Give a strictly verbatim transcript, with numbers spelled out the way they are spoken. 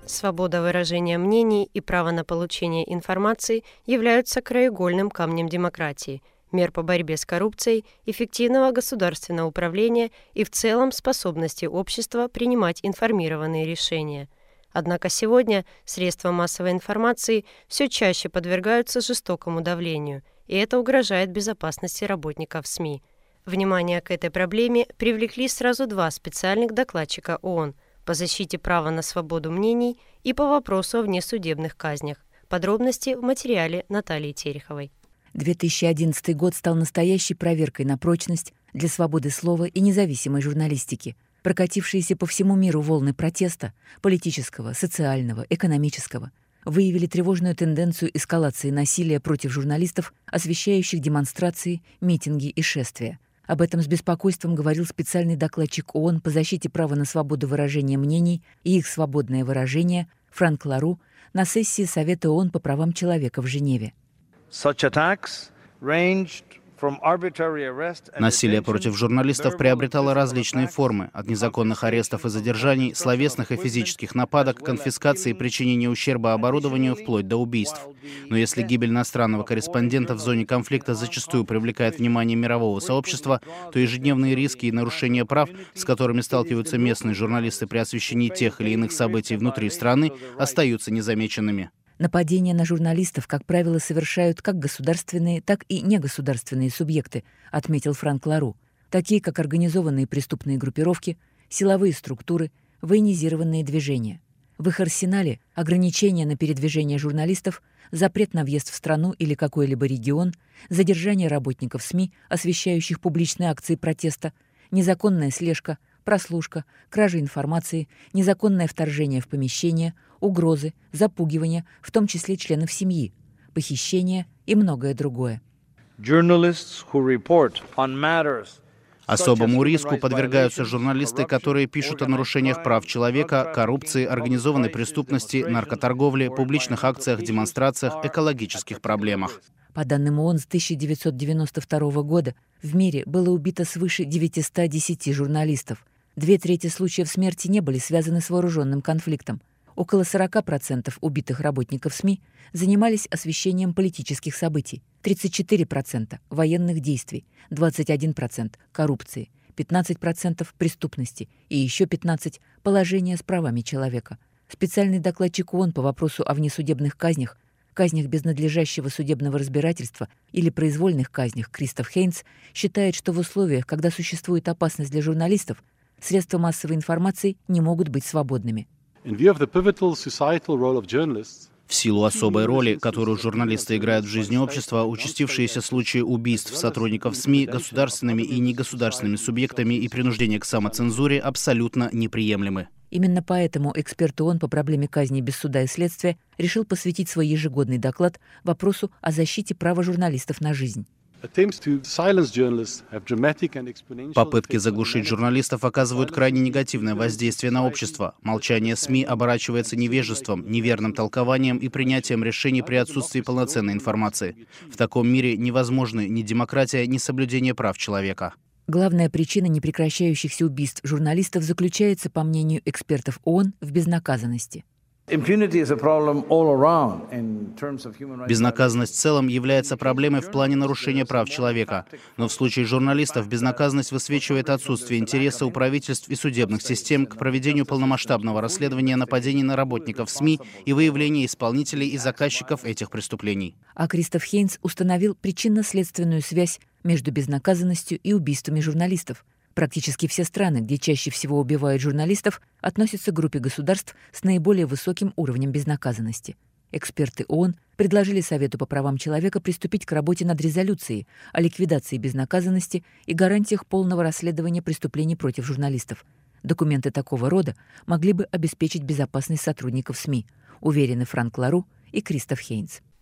Свобода выражения мнений и право на получение информации являются краеугольным камнем демократии, мер по борьбе с коррупцией, эффективного государственного управления и в целом способности общества принимать информированные решения. Однако сегодня средства массовой информации все чаще подвергаются жестокому давлению, и это угрожает безопасности работников СМИ. Внимание к этой проблеме привлекли сразу два специальных докладчика ООН по защите права на свободу мнений и по вопросу о внесудебных казнях. Подробности в материале Натальи Тереховой. две тысячи одиннадцатый год стал настоящей проверкой на прочность для свободы слова и независимой журналистики. Прокатившиеся по всему миру волны протеста, политического, социального, экономического, выявили тревожную тенденцию эскалации насилия против журналистов, освещающих демонстрации, митинги и шествия. Об этом с беспокойством говорил специальный докладчик ООН по защите права на свободу выражения мнений и их свободное выражение Франк Лару на сессии Совета ООН по правам человека в Женеве. Насилие против журналистов приобретало различные формы, от незаконных арестов и задержаний, словесных и физических нападок, конфискации и причинения ущерба оборудованию, вплоть до убийств. Но если гибель иностранного корреспондента в зоне конфликта зачастую привлекает внимание мирового сообщества, то ежедневные риски и нарушения прав, с которыми сталкиваются местные журналисты при освещении тех или иных событий внутри страны, остаются незамеченными. Нападения на журналистов, как правило, совершают как государственные, так и негосударственные субъекты, отметил Франк Лару, такие как организованные преступные группировки, силовые структуры, военизированные движения. В их арсенале ограничения на передвижение журналистов, запрет на въезд в страну или какой-либо регион, задержание работников СМИ, освещающих публичные акции протеста, незаконная слежка, прослушка, кража информации, незаконное вторжение в помещение, угрозы, запугивание, в том числе членов семьи, похищение и многое другое. Особому риску подвергаются журналисты, которые пишут о нарушениях прав человека, коррупции, организованной преступности, наркоторговле, публичных акциях, демонстрациях, экологических проблемах. По данным ООН, с тысяча девятьсот девяносто второго года в мире было убито свыше девятисот десяти журналистов. Две трети случаев смерти не были связаны с вооруженным конфликтом. Около сорока процентов убитых работников СМИ занимались освещением политических событий, тридцать четыре процента военных действий, двадцать один процент коррупции, пятнадцать процентов преступности и еще пятнадцать процентов положения с правами человека. Специальный докладчик ООН по вопросу о внесудебных казнях, казнях без надлежащего судебного разбирательства или произвольных казнях Кристоф Хейнс считает, что в условиях, когда существует опасность для журналистов, средства массовой информации не могут быть свободными. В силу особой роли, которую журналисты играют в жизни общества, участившиеся случаи убийств сотрудников СМИ государственными и негосударственными субъектами и принуждение к самоцензуре абсолютно неприемлемы. Именно поэтому эксперт ООН по проблеме казни без суда и следствия решил посвятить свой ежегодный доклад вопросу о защите права журналистов на жизнь. Попытки заглушить журналистов оказывают крайне негативное воздействие на общество. Молчание СМИ оборачивается невежеством, неверным толкованием и принятием решений при отсутствии полноценной информации. В таком мире невозможны ни демократия, ни соблюдение прав человека. Главная причина непрекращающихся убийств журналистов заключается, по мнению экспертов ООН, в безнаказанности. Безнаказанность в целом является проблемой в плане нарушения прав человека. Но в случае журналистов безнаказанность высвечивает отсутствие интереса у правительств и судебных систем к проведению полномасштабного расследования нападений на работников СМИ и выявления исполнителей и заказчиков этих преступлений. А Кристоф Хейнс установил причинно-следственную связь между безнаказанностью и убийствами журналистов. Практически все страны, где чаще всего убивают журналистов, относятся к группе государств с наиболее высоким уровнем безнаказанности. Эксперты ООН предложили Совету по правам человека приступить к работе над резолюцией о ликвидации безнаказанности и гарантиях полного расследования преступлений против журналистов. Документы такого рода могли бы обеспечить безопасность сотрудников СМИ, уверены Франк Лару и Кристоф Хейнс.